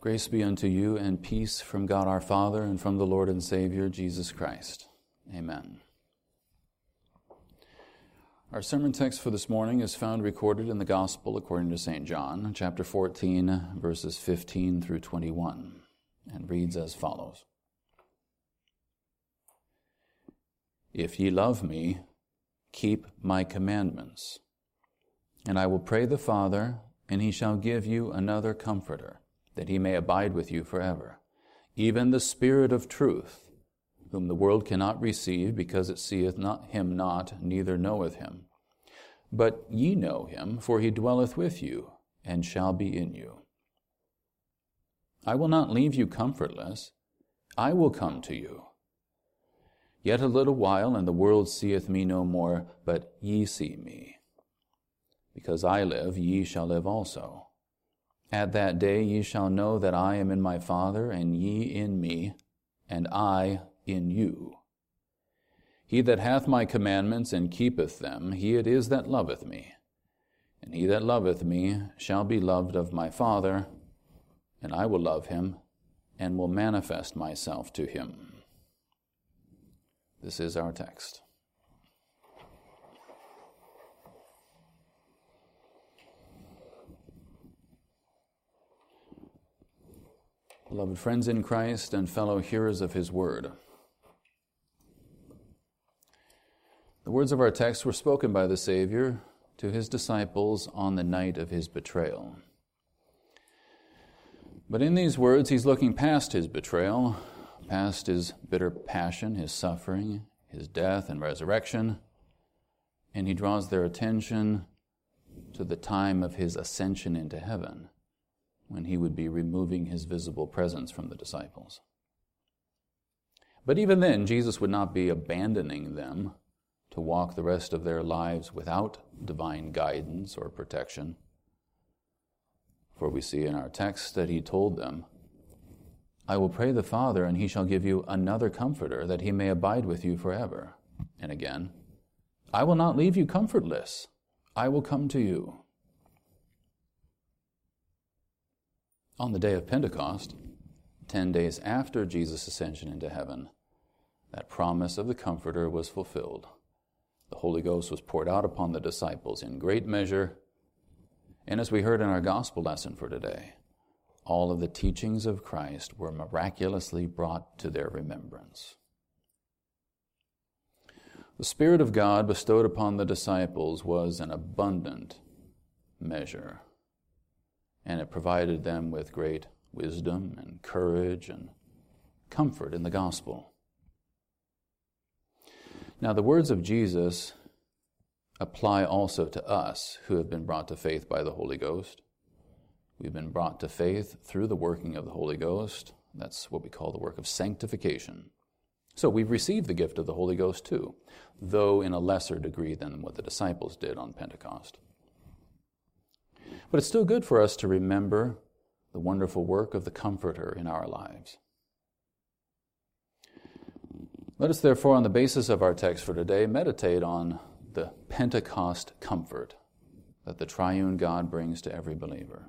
Grace be unto you and peace from God our Father and from the Lord and Savior, Jesus Christ. Amen. Our sermon text for this morning is found recorded in the Gospel according to St. John, chapter 14, verses 15 through 21, and reads as follows. If ye love me, keep my commandments, and I will pray the Father, and he shall give you another Comforter, that he may abide with you forever, even the Spirit of truth, whom the world cannot receive, because it seeth him not, neither knoweth him. But ye know him, for he dwelleth with you, and shall be in you. I will not leave you comfortless. I will come to you. Yet a little while, and the world seeth me no more, but ye see me. Because I live, ye shall live also. At that day ye shall know that I am in my Father, and ye in me, and I in you. He that hath my commandments and keepeth them, he it is that loveth me. And he that loveth me shall be loved of my Father, and I will love him, and will manifest myself to him. This is our text. Beloved friends in Christ and fellow hearers of his word, the words of our text were spoken by the Savior to his disciples on the night of his betrayal. But in these words, he's looking past his betrayal, past his bitter passion, his suffering, his death and resurrection, and he draws their attention to the time of his ascension into heaven, when he would be removing his visible presence from the disciples. But even then, Jesus would not be abandoning them to walk the rest of their lives without divine guidance or protection. For we see in our text that he told them, I will pray the Father, and he shall give you another Comforter, that he may abide with you forever. And again, I will not leave you comfortless. I will come to you. On the day of Pentecost, 10 days after Jesus' ascension into heaven, that promise of the Comforter was fulfilled. The Holy Ghost was poured out upon the disciples in great measure, and as we heard in our gospel lesson for today, all of the teachings of Christ were miraculously brought to their remembrance. The Spirit of God bestowed upon the disciples was an abundant measure, and it provided them with great wisdom and courage and comfort in the gospel. Now, the words of Jesus apply also to us who have been brought to faith by the Holy Ghost. We've been brought to faith through the working of the Holy Ghost. That's what we call the work of sanctification. So we've received the gift of the Holy Ghost too, though in a lesser degree than what the disciples did on Pentecost. But it's still good for us to remember the wonderful work of the Comforter in our lives. Let us therefore, on the basis of our text for today, meditate on the Pentecost comfort that the triune God brings to every believer.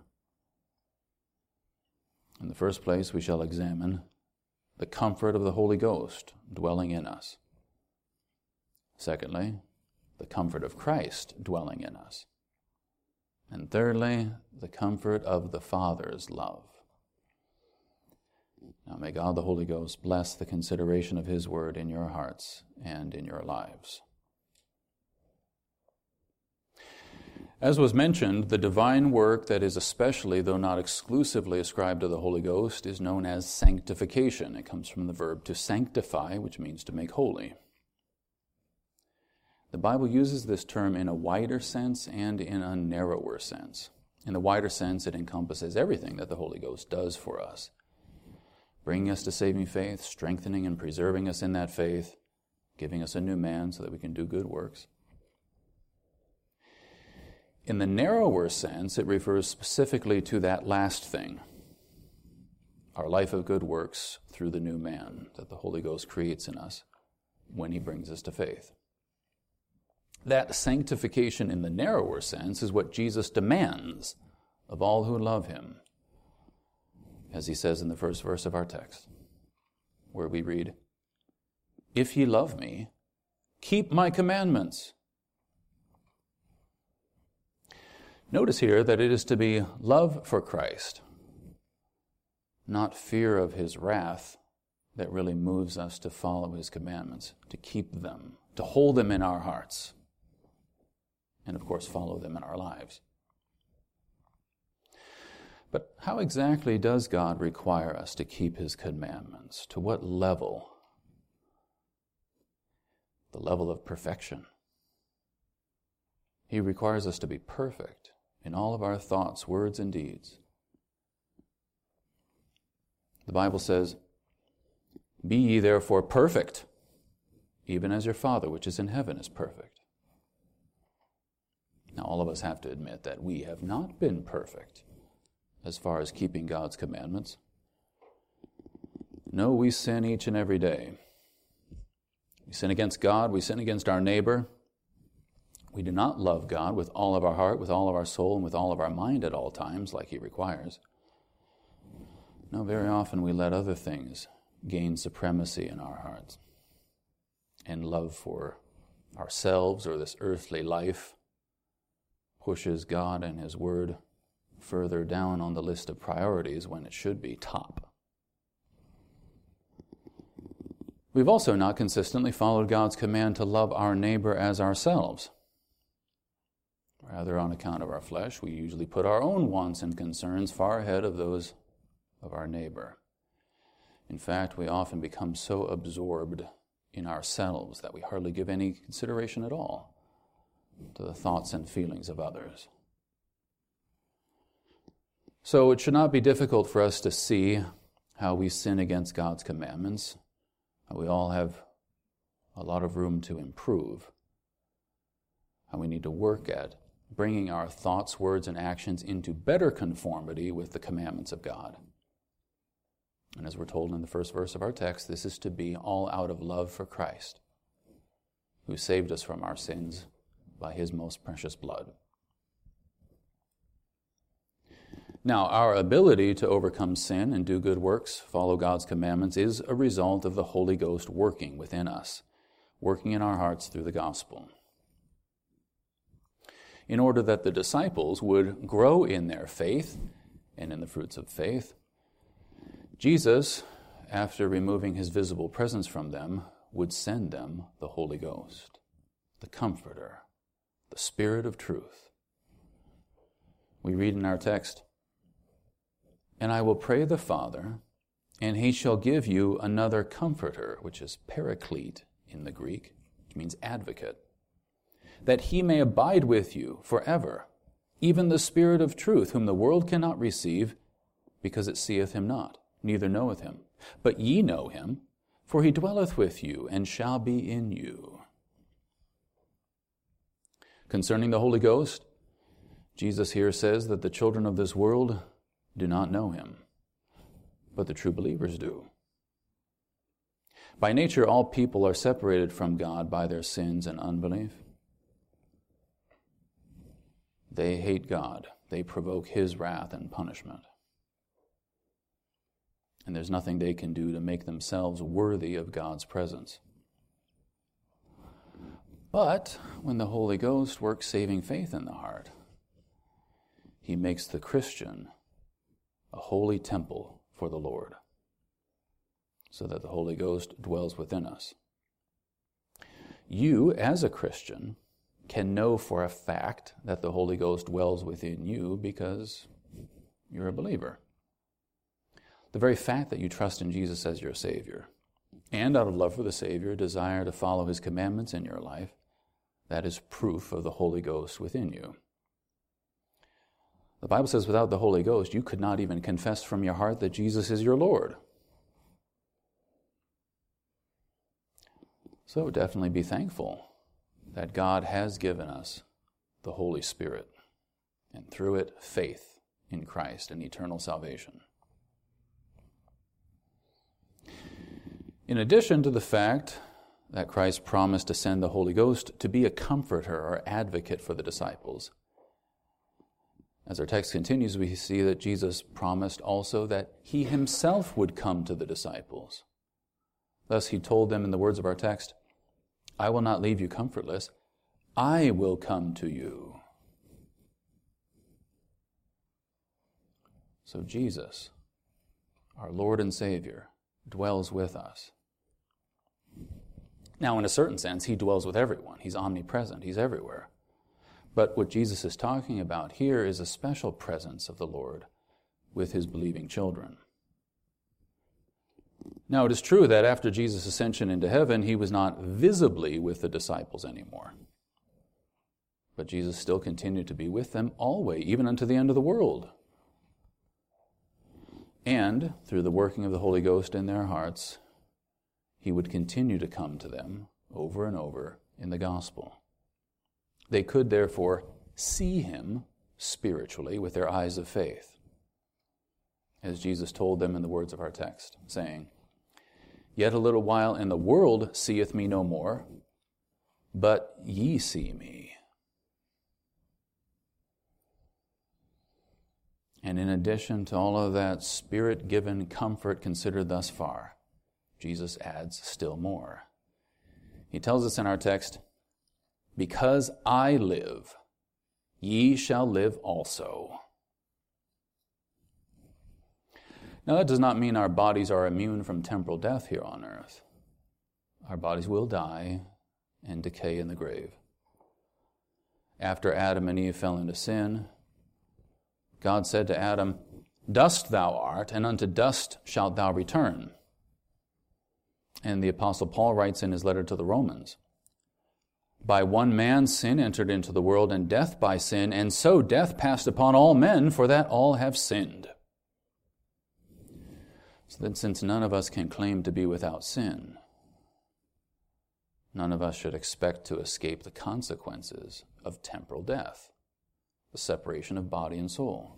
In the first place, we shall examine the comfort of the Holy Ghost dwelling in us. Secondly, the comfort of Christ dwelling in us. And thirdly, the comfort of the Father's love. Now may God the Holy Ghost bless the consideration of his word in your hearts and in your lives. As was mentioned, the divine work that is especially, though not exclusively, ascribed to the Holy Ghost is known as sanctification. It comes from the verb to sanctify, which means to make holy. The Bible uses this term in a wider sense and in a narrower sense. In the wider sense, it encompasses everything that the Holy Ghost does for us, bringing us to saving faith, strengthening and preserving us in that faith, giving us a new man so that we can do good works. In the narrower sense, it refers specifically to that last thing, our life of good works through the new man that the Holy Ghost creates in us when he brings us to faith. That sanctification in the narrower sense is what Jesus demands of all who love him. as he says in the first verse of our text, where we read, "If ye love me, keep my commandments." Notice here that it is to be love for Christ, not fear of his wrath, that really moves us to follow his commandments, to keep them, to hold them in our hearts, and of course follow them in our lives. But how exactly does God require us to keep his commandments? To what level? The level of perfection. He requires us to be perfect in all of our thoughts, words, and deeds. The Bible says, "Be ye therefore perfect, even as your Father which is in heaven is perfect." Now, all of us have to admit that we have not been perfect as far as keeping God's commandments. No, we sin each and every day. We sin against God, we sin against our neighbor. We do not love God with all of our heart, with all of our soul, and with all of our mind at all times, like he requires. No, very often we let other things gain supremacy in our hearts. And love for ourselves or this earthly life pushes God and his word further down on the list of priorities when it should be top. We've also not consistently followed God's command to love our neighbor as ourselves. Rather, on account of our flesh, we usually put our own wants and concerns far ahead of those of our neighbor. In fact, we often become so absorbed in ourselves that we hardly give any consideration at all to the thoughts and feelings of others. So it should not be difficult for us to see how we sin against God's commandments. We all have a lot of room to improve. And we need to work at bringing our thoughts, words, and actions into better conformity with the commandments of God. And as we're told in the first verse of our text, this is to be all out of love for Christ, who saved us from our sins by his most precious blood. Now, our ability to overcome sin and do good works, follow God's commandments, is a result of the Holy Ghost working within us, working in our hearts through the gospel. In order that the disciples would grow in their faith and in the fruits of faith, Jesus, after removing his visible presence from them, would send them the Holy Ghost, the Comforter, the Spirit of truth. We read in our text, "And I will pray the Father, and he shall give you another Comforter," which is paraclete in the Greek, which means advocate, "that he may abide with you forever, even the Spirit of truth, whom the world cannot receive, because it seeth him not, neither knoweth him. But ye know him, for he dwelleth with you, and shall be in you." Concerning the Holy Ghost, Jesus here says that the children of this world do not know him, but the true believers do. By nature, all people are separated from God by their sins and unbelief. They hate God. They provoke his wrath and punishment. And there's nothing they can do to make themselves worthy of God's presence. But when the Holy Ghost works saving faith in the heart, he makes the Christian a holy temple for the Lord, so that the Holy Ghost dwells within us. You, as a Christian, can know for a fact that the Holy Ghost dwells within you because you're a believer. The very fact that you trust in Jesus as your Savior, and out of love for the Savior, desire to follow his commandments in your life, that is proof of the Holy Ghost within you. The Bible says without the Holy Ghost, you could not even confess from your heart that Jesus is your Lord. So definitely be thankful that God has given us the Holy Spirit, and through it, faith in Christ and eternal salvation. In addition to the fact that Christ promised to send the Holy Ghost to be a comforter or advocate for the disciples, As our text continues, we see that Jesus promised also that he himself would come to the disciples. Thus he told them in the words of our text, "I will not leave you comfortless. I will come to you." So Jesus, our Lord and Savior, dwells with us. Now, in a certain sense, he dwells with everyone. He's omnipresent. He's everywhere. But what Jesus is talking about here is a special presence of the Lord with his believing children. Now, it is true that after Jesus' ascension into heaven, he was not visibly with the disciples anymore. But Jesus still continued to be with them always, even unto the end of the world. And through the working of the Holy Ghost in their hearts, he would continue to come to them over and over in the gospel. They could therefore see him spiritually with their eyes of faith, as Jesus told them in the words of our text, saying, "Yet a little while and the world seeth me no more, but ye see me." And in addition to all of that Spirit-given comfort considered thus far, Jesus adds still more. He tells us in our text, "Because I live, ye shall live also." Now that does not mean our bodies are immune from temporal death here on earth. Our bodies will die and decay in the grave. After Adam and Eve fell into sin, God said to Adam, "Dust thou art, and unto dust shalt thou return." And the Apostle Paul writes in his letter to the Romans, "By one man sin entered into the world, and death by sin, and so death passed upon all men, for that all have sinned." So then, since none of us can claim to be without sin, none of us should expect to escape the consequences of temporal death, the separation of body and soul.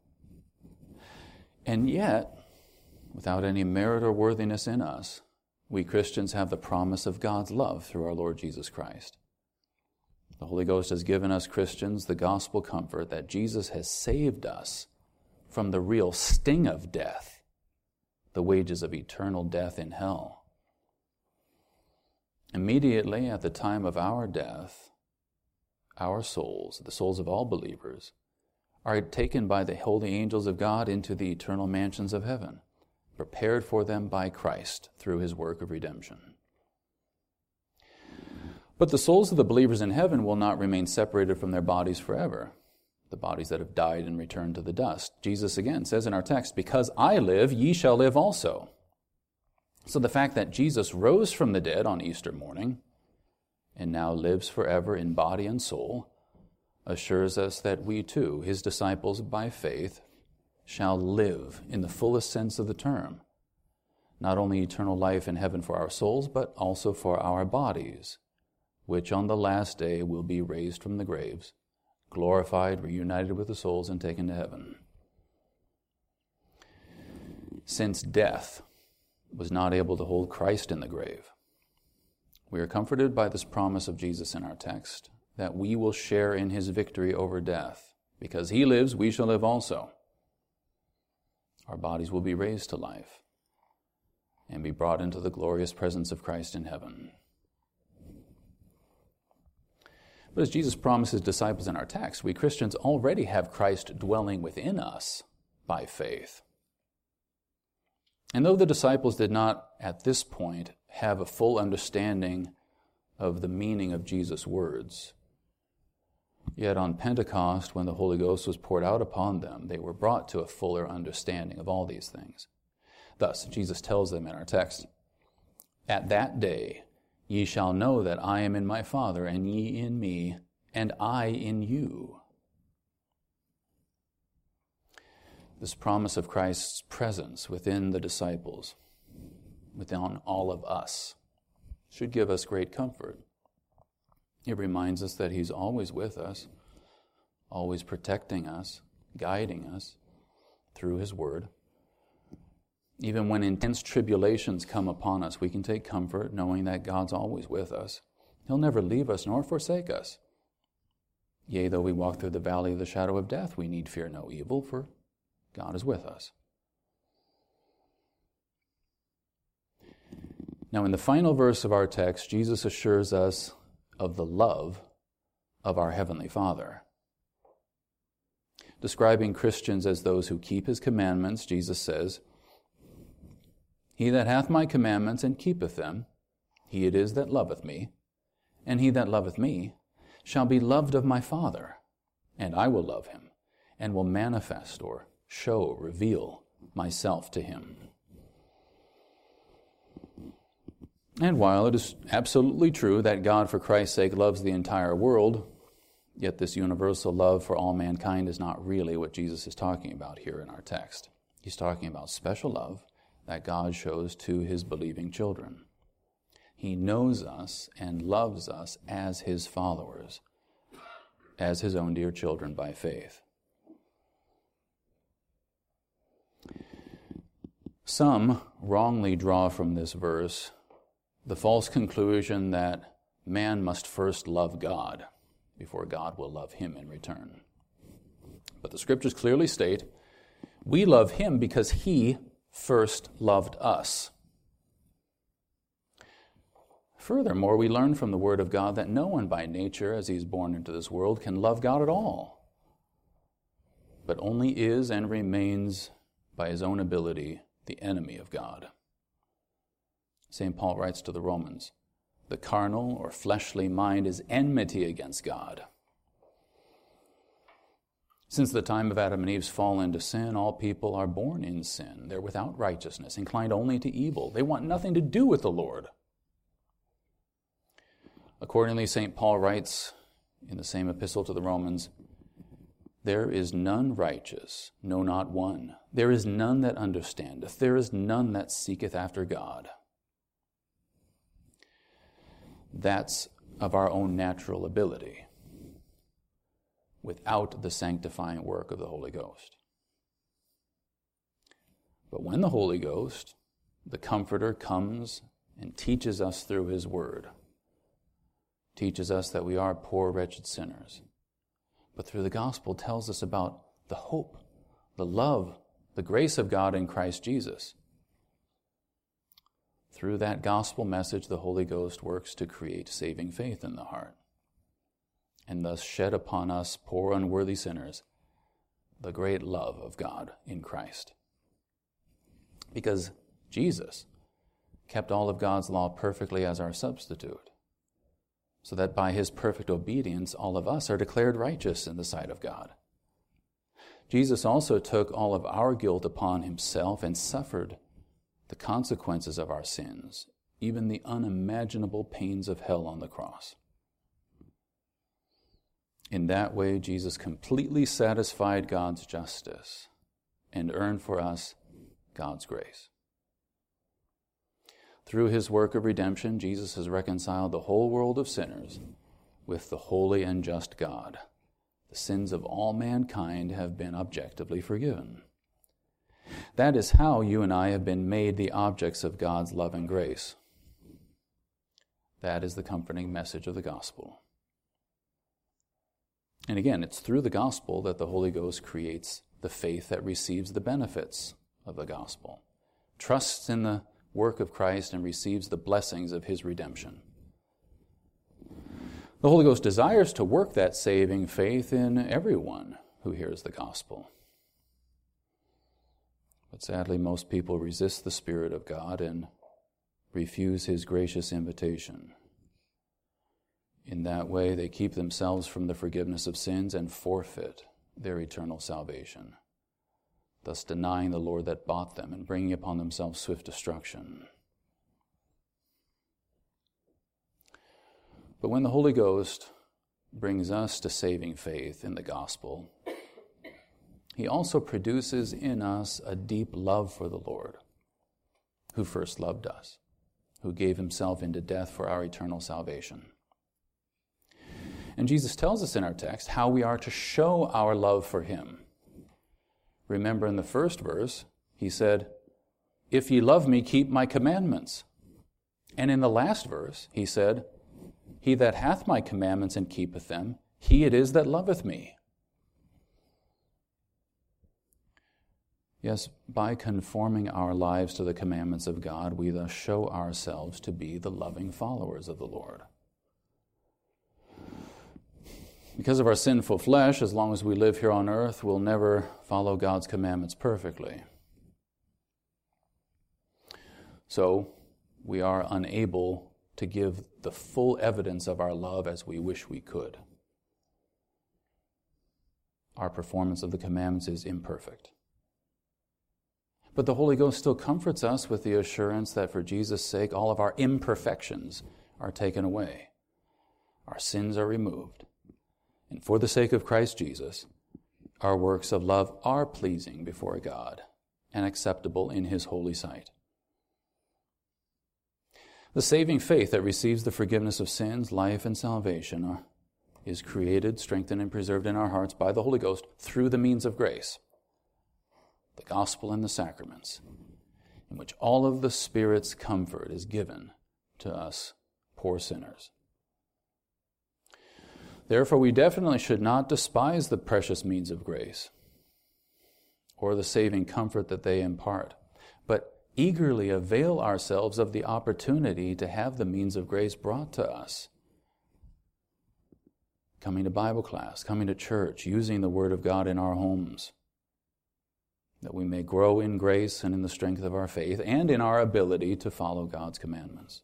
And yet, without any merit or worthiness in us, we Christians have the promise of God's love through our Lord Jesus Christ. The Holy Ghost has given us Christians the gospel comfort that Jesus has saved us from the real sting of death, the wages of eternal death in hell. Immediately at the time of our death, our souls, the souls of all believers, are taken by the holy angels of God into the eternal mansions of heaven, prepared for them by Christ through his work of redemption. But the souls of the believers in heaven will not remain separated from their bodies forever, the bodies that have died and returned to the dust. Jesus again says in our text, "Because I live, ye shall live also." So the fact that Jesus rose from the dead on Easter morning and now lives forever in body and soul assures us that we too, his disciples by faith, shall live in the fullest sense of the term, not only eternal life in heaven for our souls, but also for our bodies, which on the last day will be raised from the graves, glorified, reunited with the souls, and taken to heaven. Since death was not able to hold Christ in the grave, we are comforted by this promise of Jesus in our text, that we will share in his victory over death. Because he lives, we shall live also. Our bodies will be raised to life and be brought into the glorious presence of Christ in heaven. But as Jesus promised his disciples in our text, we Christians already have Christ dwelling within us by faith. And though the disciples did not at this point have a full understanding of the meaning of Jesus' words, yet on Pentecost, when the Holy Ghost was poured out upon them, they were brought to a fuller understanding of all these things. Thus, Jesus tells them in our text, "At that day ye shall know that I am in my Father, and ye in me, and I in you." This promise of Christ's presence within the disciples, within all of us, should give us great comfort. It reminds us that he's always with us, always protecting us, guiding us through his word. Even when intense tribulations come upon us, we can take comfort knowing that God's always with us. He'll never leave us nor forsake us. Yea, though we walk through the valley of the shadow of death, we need fear no evil, for God is with us. Now, in the final verse of our text, Jesus assures us of the love of our Heavenly Father. Describing Christians as those who keep His commandments, Jesus says, He that hath my commandments and keepeth them, he it is that loveth me, and he that loveth me shall be loved of my Father, and I will love him, and will manifest or show, reveal myself to him. And while it is absolutely true that God, for Christ's sake, loves the entire world, yet this universal love for all mankind is not really what Jesus is talking about here in our text. He's talking about special love that God shows to His believing children. He knows us and loves us as His followers, as His own dear children by faith. Some wrongly draw from this verse the false conclusion that man must first love God before God will love him in return. But the Scriptures clearly state, we love Him because He first loved us. Furthermore, we learn from the Word of God that no one by nature, as he is born into this world, can love God at all, but only is and remains by his own ability the enemy of God. St. Paul writes to the Romans, the carnal or fleshly mind is enmity against God. Since the time of Adam and Eve's fall into sin, all people are born in sin. They're without righteousness, inclined only to evil. They want nothing to do with the Lord. Accordingly, St. Paul writes in the same epistle to the Romans, there is none righteous, no, not one. There is none that understandeth. There is none that seeketh after God. That's of our own natural ability, without the sanctifying work of the Holy Ghost. But when the Holy Ghost, the Comforter, comes and teaches us through His Word, teaches us that we are poor, wretched sinners, but through the gospel tells us about the hope, the love, the grace of God in Christ Jesus. Through that gospel message, the Holy Ghost works to create saving faith in the heart, and thus shed upon us, poor, unworthy sinners, the great love of God in Christ. Because Jesus kept all of God's law perfectly as our substitute, so that by His perfect obedience, all of us are declared righteous in the sight of God. Jesus also took all of our guilt upon Himself and suffered the consequences of our sins, even the unimaginable pains of hell on the cross. In that way, Jesus completely satisfied God's justice and earned for us God's grace. Through His work of redemption, Jesus has reconciled the whole world of sinners with the holy and just God. The sins of all mankind have been objectively forgiven. That is how you and I have been made the objects of God's love and grace. That is the comforting message of the gospel. And again, it's through the gospel that the Holy Ghost creates the faith that receives the benefits of the gospel, trusts in the work of Christ, and receives the blessings of His redemption. The Holy Ghost desires to work that saving faith in everyone who hears the gospel. But sadly, most people resist the Spirit of God and refuse His gracious invitation. In that way, they keep themselves from the forgiveness of sins and forfeit their eternal salvation, thus denying the Lord that bought them and bringing upon themselves swift destruction. But when the Holy Ghost brings us to saving faith in the gospel, He also produces in us a deep love for the Lord, who first loved us, who gave Himself into death for our eternal salvation. And Jesus tells us in our text how we are to show our love for Him. Remember in the first verse, He said, if ye love me, keep my commandments. And in the last verse, He said, he that hath my commandments and keepeth them, He it is that loveth me. Yes, by conforming our lives to the commandments of God, we thus show ourselves to be the loving followers of the Lord. Because of our sinful flesh, as long as we live here on earth, we'll never follow God's commandments perfectly. So, we are unable to give the full evidence of our love as we wish we could. Our performance of the commandments is imperfect. But the Holy Ghost still comforts us with the assurance that for Jesus' sake, all of our imperfections are taken away. Our sins are removed. And for the sake of Christ Jesus, our works of love are pleasing before God and acceptable in His holy sight. The saving faith that receives the forgiveness of sins, life, and salvation is created, strengthened, and preserved in our hearts by the Holy Ghost through the means of grace, the gospel and the sacraments, in which all of the Spirit's comfort is given to us poor sinners. Therefore, we definitely should not despise the precious means of grace or the saving comfort that they impart, but eagerly avail ourselves of the opportunity to have the means of grace brought to us. Coming to Bible class, coming to church, using the Word of God in our homes, that we may grow in grace and in the strength of our faith and in our ability to follow God's commandments.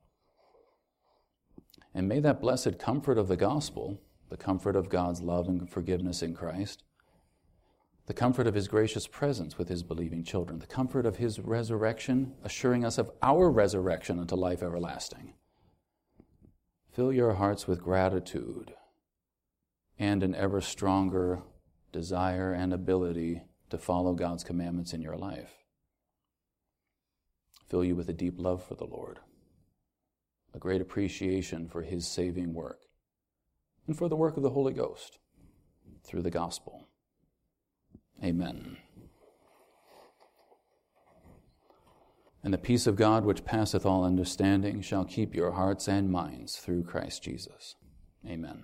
And may that blessed comfort of the gospel, the comfort of God's love and forgiveness in Christ, the comfort of His gracious presence with His believing children, the comfort of His resurrection, assuring us of our resurrection unto life everlasting, fill your hearts with gratitude and an ever stronger desire and ability to follow God's commandments in your life. Fill you with a deep love for the Lord, a great appreciation for His saving work, and for the work of the Holy Ghost through the gospel. Amen. And the peace of God, which passeth all understanding, shall keep your hearts and minds through Christ Jesus. Amen.